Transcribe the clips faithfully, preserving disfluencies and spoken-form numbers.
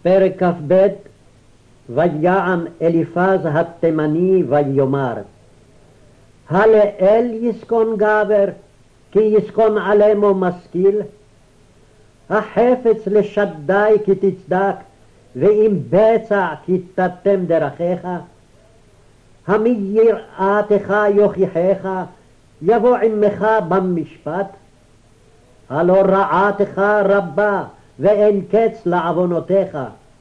פרק כ"ב. ויען אליפז התימני ויאמר, הלאל יסכון גבר, כי יסכון עלמו משכיל? החפץ לשדי כי תצדק, ואם בצע כי תתם דרכיך? המי יראתך יוכיחך, יבוא עמך במשפט? הלא רעתך רבה, ואין קץ לעוונותיך.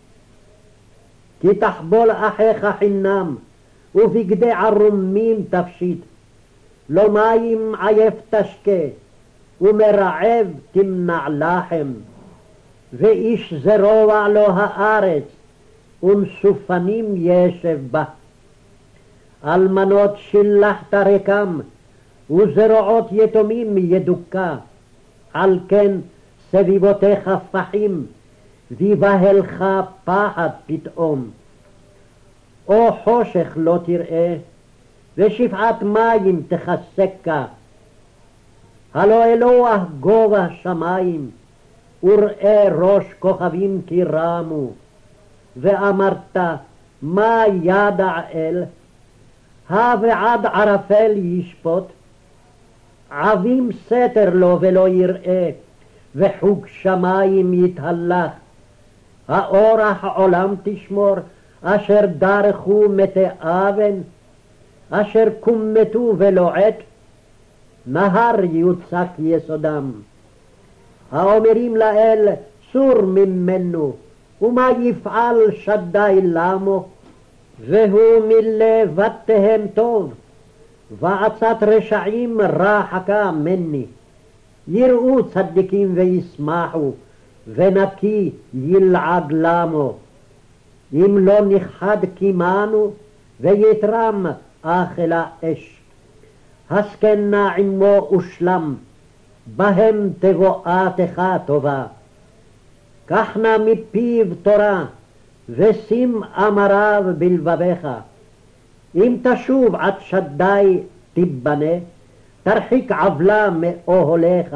כי תחבול אחיך חינם, ובגדי ערומים תפשיט. לא מים עייף תשקה, ומרעב תמנע לחם. ואיש זרוע לו הארץ, ומסופנים ישב בה. אלמנות שילחת רקם, וזרועות יתומים ידוקה. על כן סביבותיך פחים, ויבהלך פחד פתאום. או חושך לא תראה, ושפעת מים תחסקה. הלא אלוה גובה שמיים, וראה ראש כוכבים כי רמו. ואמרת, מה ידע אל? הבעד ערפל ישפוט? עבים סתר לו ולא יראה, וחוג שמיים יתהלך. האורח עולם תשמור, אשר דרכו מתי אבן, אשר קומתו ולא עת, נהר יוצק יסודם. האומרים לאל, סור ממנו, ומה יפעל שדי למו? והוא מלבתיהם טוב, ועצת רשעים רחקה מני. יראו צדיקים וישמחו, ונקי ילעג למו. אם לא נכחד קימנו, ויתרם אכלה אש. הסכנה עמו ושלם, בהם תבואתך טובה. קח נא מפיו תורה, ושים אמריו בלבביך. אם תשוב עד שדי תיבנה, תרחיק עוולה מאוהליך.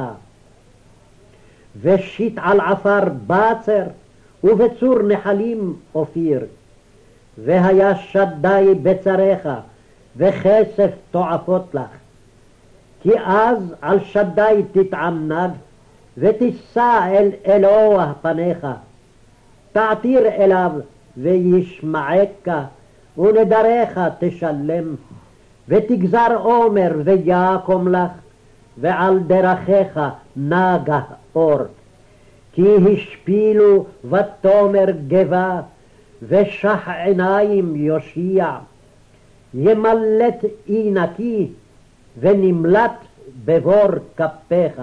ושיט על עפר בצר, ובצור נחלים אופיר. והיה שדי בצריך, וכסף תועפות לך. כי אז על שדי תתענג, ותישא אל אלוה פניך. תעתיר אליו וישמעך, ונדריך תשלם. ותגזר עומר ויקום לך, ועל דרכיך נגה אור. כי השפילו ותאמר גבה, ושח עיניים יושיע. ימלט אי נקי, ונמלט בבור כפיך.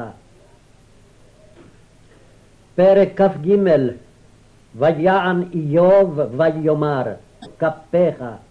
פרק כ"ג. ויען איוב ויאמר, כפיך